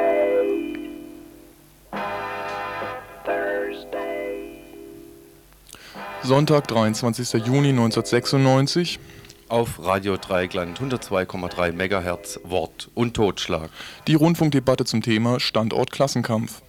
Sonntag, 23. Juni 1996. Auf Radio Dreieckland 102,3 MHz Wort und Totschlag. Die Rundfunkdebatte zum Thema Standort Klassenkampf.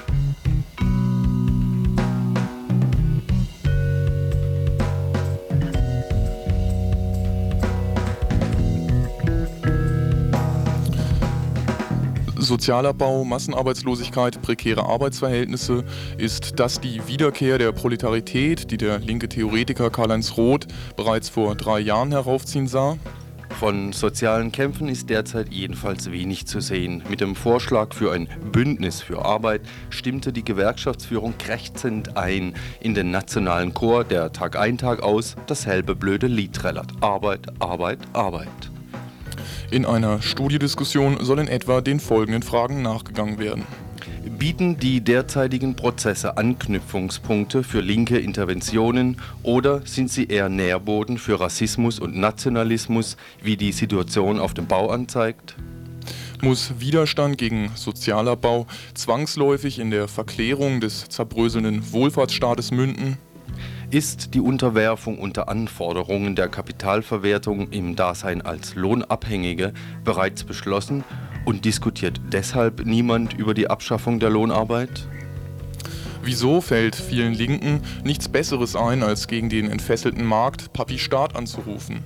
Sozialabbau, Massenarbeitslosigkeit, prekäre Arbeitsverhältnisse, ist das die Wiederkehr der Proletarität, die der linke Theoretiker Karl-Heinz Roth bereits vor 3 Jahren heraufziehen sah? Von sozialen Kämpfen ist derzeit jedenfalls wenig zu sehen. Mit dem Vorschlag für ein Bündnis für Arbeit stimmte die Gewerkschaftsführung krächzend ein in den nationalen Chor, der Tag ein, Tag aus dasselbe blöde Lied trällert. Arbeit, Arbeit, Arbeit. In einer Studiediskussion soll in etwa den folgenden Fragen nachgegangen werden. Bieten die derzeitigen Prozesse Anknüpfungspunkte für linke Interventionen oder sind sie eher Nährboden für Rassismus und Nationalismus, wie die Situation auf dem Bau anzeigt? Muss Widerstand gegen Sozialabbau zwangsläufig in der Verklärung des zerbröselnden Wohlfahrtsstaates münden? Ist die Unterwerfung unter Anforderungen der Kapitalverwertung im Dasein als Lohnabhängige bereits beschlossen und diskutiert deshalb niemand über die Abschaffung der Lohnarbeit? Wieso fällt vielen Linken nichts Besseres ein, als gegen den entfesselten Markt Papi Staat anzurufen?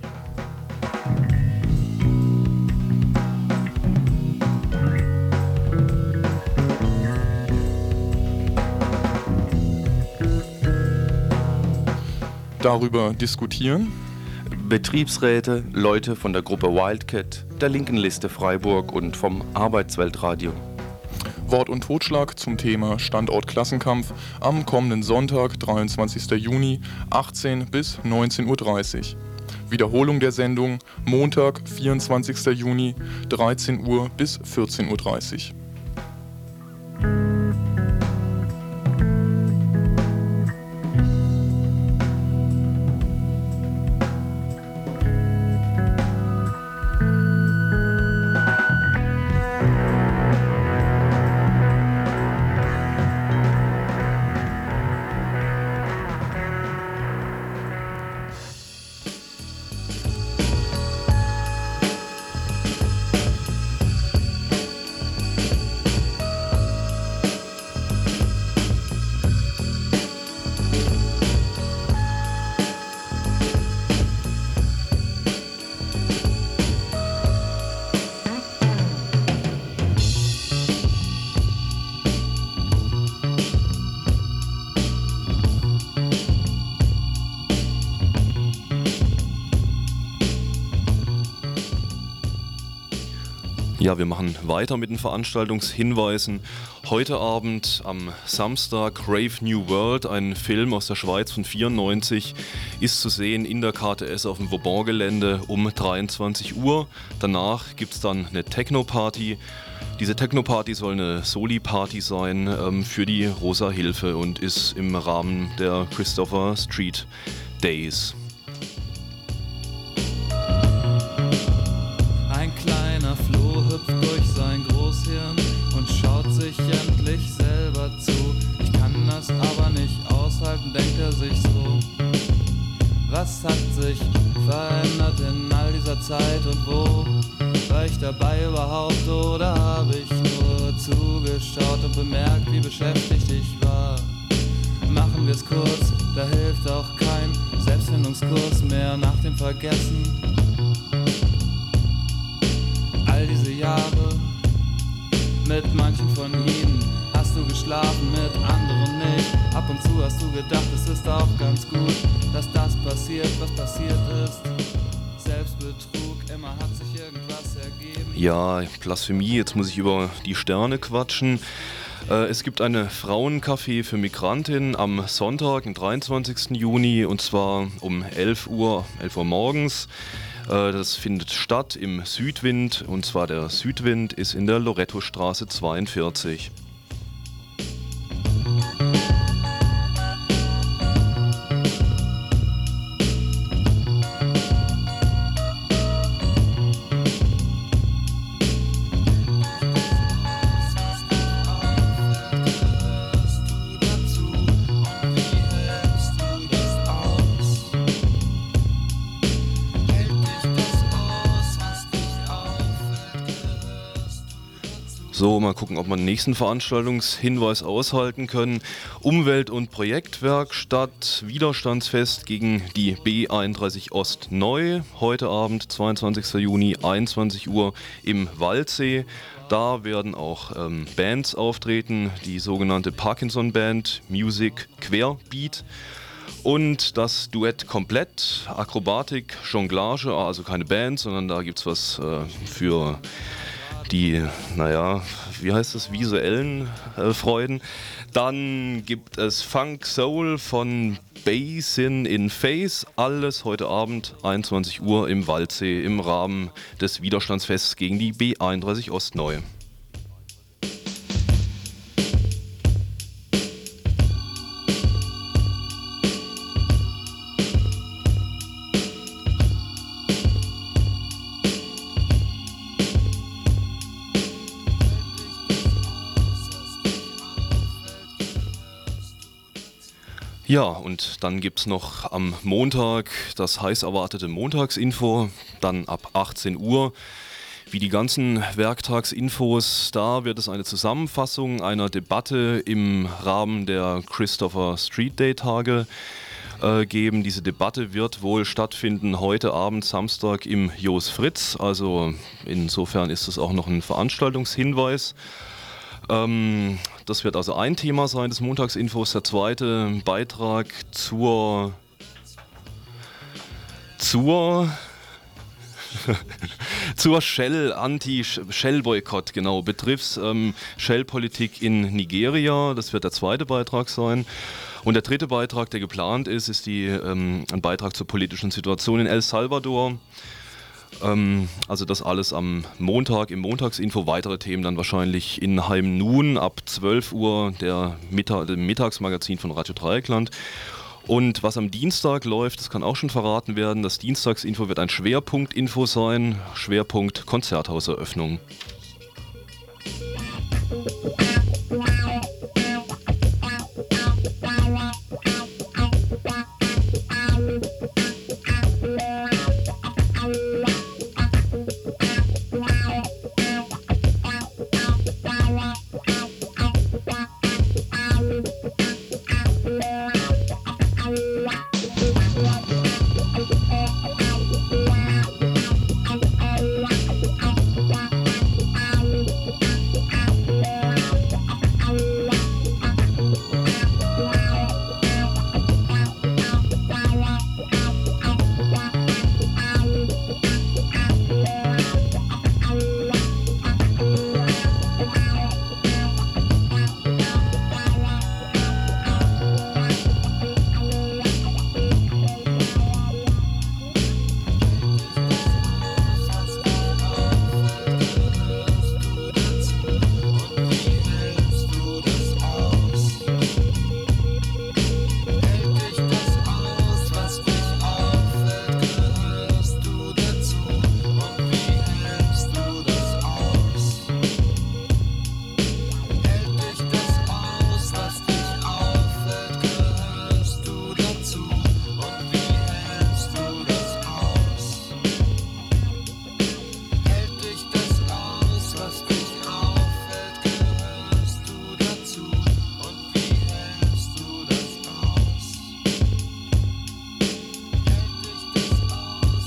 Darüber diskutieren Betriebsräte, Leute von der Gruppe Wildcat, der Linken Liste Freiburg und vom Arbeitsweltradio. Wort und Totschlag zum Thema Standort Klassenkampf am kommenden Sonntag, 23. Juni, 18 bis 19.30 Uhr. Wiederholung der Sendung Montag, 24. Juni, 13 Uhr bis 14.30 Uhr. Ja, wir machen weiter mit den Veranstaltungshinweisen. Heute Abend am Samstag Brave New World, ein Film aus der Schweiz von 1994, ist zu sehen in der KTS auf dem Vauban-Gelände um 23 Uhr. Danach gibt es dann eine Techno-Party. Diese Techno-Party soll eine Soli-Party sein für die Rosa Hilfe und ist im Rahmen der Christopher Street Days. Ein kleiner Floh hüpft durch sein Großhirn und schaut sich endlich selber zu. Ich kann das aber nicht aushalten, denkt er sich so. Was hat sich verändert in all dieser Zeit und wo? War ich dabei überhaupt oder habe ich nur zugeschaut und bemerkt, wie beschäftigt ich war? Machen wir's kurz, da hilft auch kein Selbstfindungskurs mehr nach dem Vergessen. All diese Jahre mit manchen von ihnen hast du geschlafen, mit anderen nicht. Ab und zu hast du gedacht, es ist auch ganz gut, dass das passiert, was passiert ist. Selbstbetrug, immer hat sich irgendwas ergeben. Ja, Blasphemie, jetzt muss ich über die Sterne quatschen. Es gibt eine Frauencafé für Migrantinnen am Sonntag, den 23. Juni, und zwar um 11 Uhr morgens. Das findet statt im Südwind, und zwar der Südwind ist in der Lorettostraße 42. So, mal gucken, ob wir den nächsten Veranstaltungshinweis aushalten können. Umwelt- und Projektwerkstatt Widerstandsfest gegen die B31 Ost neu. Heute Abend, 22. Juni, 21 Uhr im Waldsee. Da werden auch Bands auftreten, die sogenannte Parkinson-Band, Music Querbeat. Und das Duett komplett, Akrobatik, Jonglage, also keine Band, sondern da gibt es was für die, wie heißt das, visuellen Freuden. Dann gibt es Funk Soul von Basin in Face, alles heute Abend, 21 Uhr im Waldsee im Rahmen des Widerstandsfests gegen die B31 Ost neu. Ja, und dann gibt es noch am Montag das heiß erwartete Montagsinfo, dann ab 18 Uhr. Wie die ganzen Werktagsinfos, da wird es eine Zusammenfassung einer Debatte im Rahmen der Christopher Street Day Tage geben. Diese Debatte wird wohl stattfinden heute Abend, Samstag, im Jos Fritz. Also insofern ist es auch noch ein Veranstaltungshinweis. Das wird also ein Thema sein des Montagsinfos. Der zweite Beitrag zur Anti-Shell-Boykott, genau, betrifft Shell-Politik in Nigeria. Das wird der zweite Beitrag sein. Und der dritte Beitrag, der geplant ist ein Beitrag zur politischen Situation in El Salvador. Also das alles am Montag im Montagsinfo. Weitere Themen dann wahrscheinlich in Heim Nun ab 12 Uhr, dem Mittagsmagazin von Radio Dreieckland. Und was am Dienstag läuft, das kann auch schon verraten werden. Das Dienstagsinfo wird ein Schwerpunktinfo sein. Schwerpunkt Konzerthauseröffnung.